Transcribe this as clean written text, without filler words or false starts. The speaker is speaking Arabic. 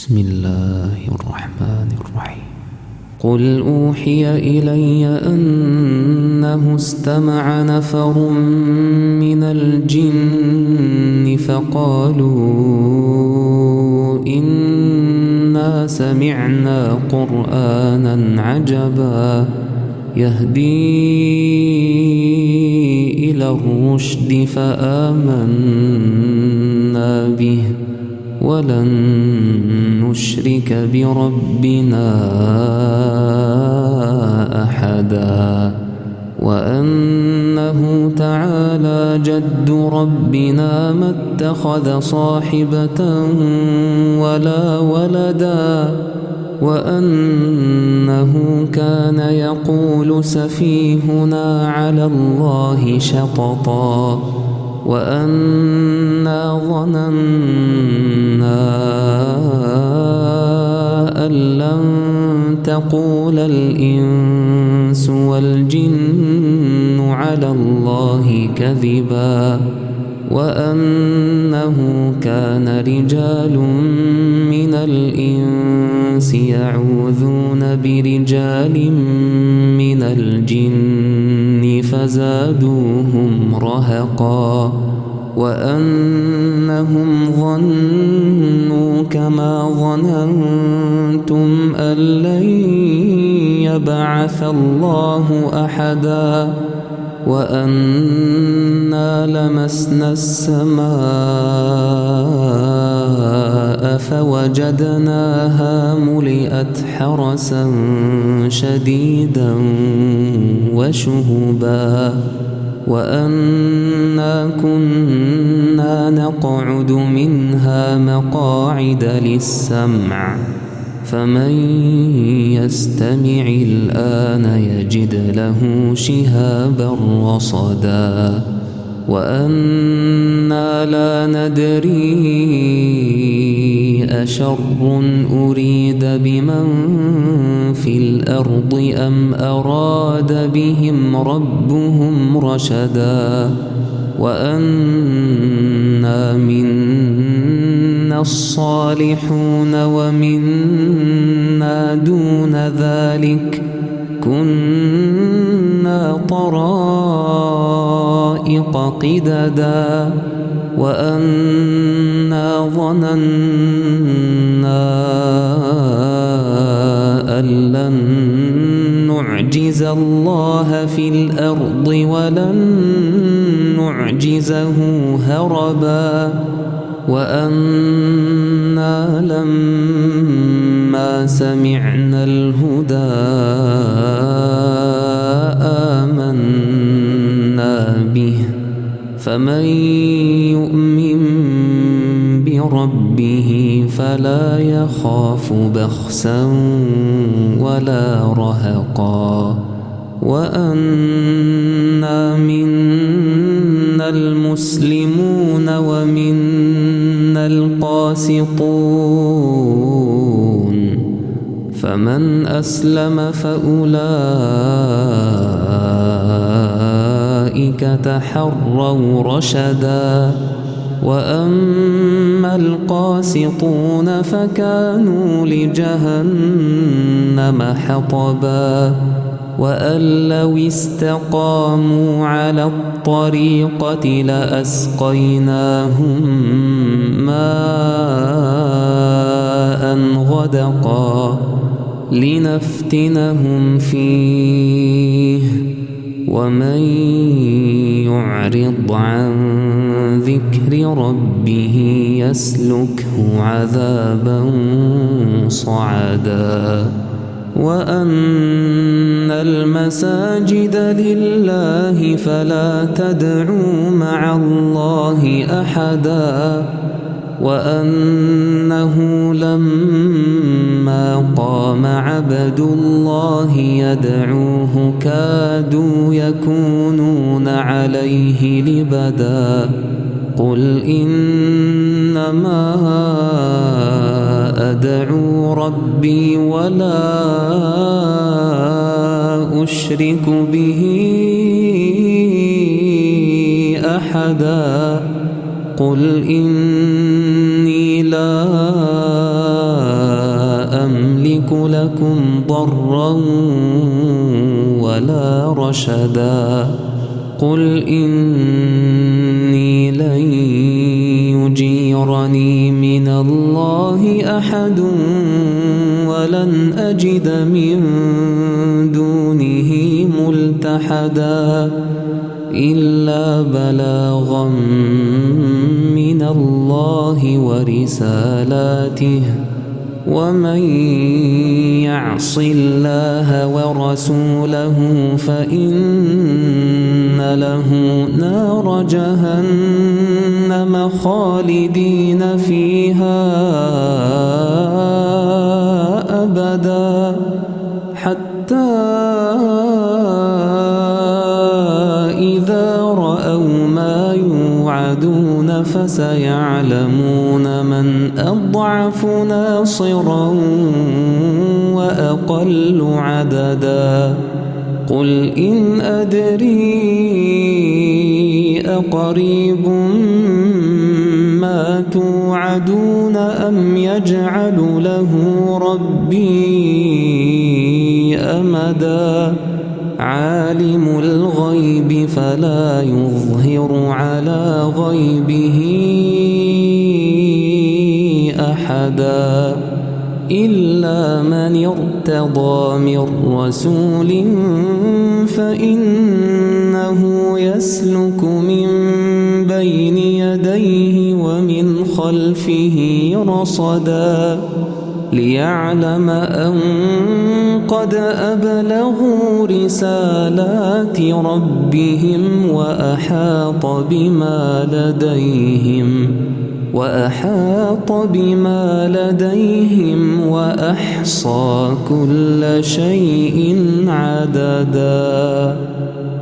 بسم الله الرحمن الرحيم. قل أوحي إلي أنه استمع نفر من الجن فقالوا إنا سمعنا قرآنا عجبا يهدي إلى الرشد فآمنا به ولن نشرك بربنا أحدا وأنه تعالى جد ربنا ما اتخذ صاحبة ولا ولدا وأنه كان يقول سفيهنا على الله شططا وأنا ظننا أن لن تقول الإنس والجن على الله كذبا وأنه كان رجال من الإنس يعوذون برجال من الجن فزادوهم رهقا وأنهم ظنوا كما ظننتم أن لن يبعث الله أحدا وأنا لمسنا السماء فوجدناها ملئت حرسا شديدا وشهبا وأنا كنا نقعد منها مقاعد للسمع فمن يستمع الآن يجد له شهابا رصدا وأنا لا ندري أشر أريد بمن في الأرض أم أراد بهم ربهم رشدا وأنا منا الصالحون ومنا دون ذلك كنا طرائق قددا وأنا ظننا أن لن نعجز الله في الأرض ولن نعجزه هربا وأنا لما سمعنا الهدى آمنا به فمن يؤمن بربه فلا يخاف بخسا ولا رهقا وأنا منا المسلمون ومنا القاسطون فمن أسلم فأولئك تحروا رشدا وأما القاسطون فكانوا لجهنم حطبا وأن لو استقاموا على الطريقة لأسقيناهم ماء غدقا لنفتنهم فيه ومن يعرض عن ذكر ربه يسلكه عذابا صعدا وأن المساجد لله فلا تدعوا مع الله أحدا وأنه لما قام عبد الله يدعوه كادوا يكونون عليه لبدا قل إنما أدعو ربي ولا أشرك به أحدا قل إني لا لكم ضرا ولا رشدا قل إني لن يجيرني من الله أحد ولن أجد من دونه ملتحدا إلا بلاغا من الله ورسالاته ومن يعص الله ورسوله فإن له نار جهنم خالدين فيها أبدا حتى إذا رأوا ما يوعدون فسيعلمون من أضعف ناصرا وأقل عددا قل إن أدري أقريب ما توعدون أم يجعل له ربي أمدا عالم الغيب فلا يظهر على غيبه أحدا إلا من ارتضى من رسول فإنه يسلك من بين يديه ومن خلفه رصدا ليعلم أن قد أبلغوا رسالات ربهم وأحاط بما لديهم وأحصى كل شيء عددا.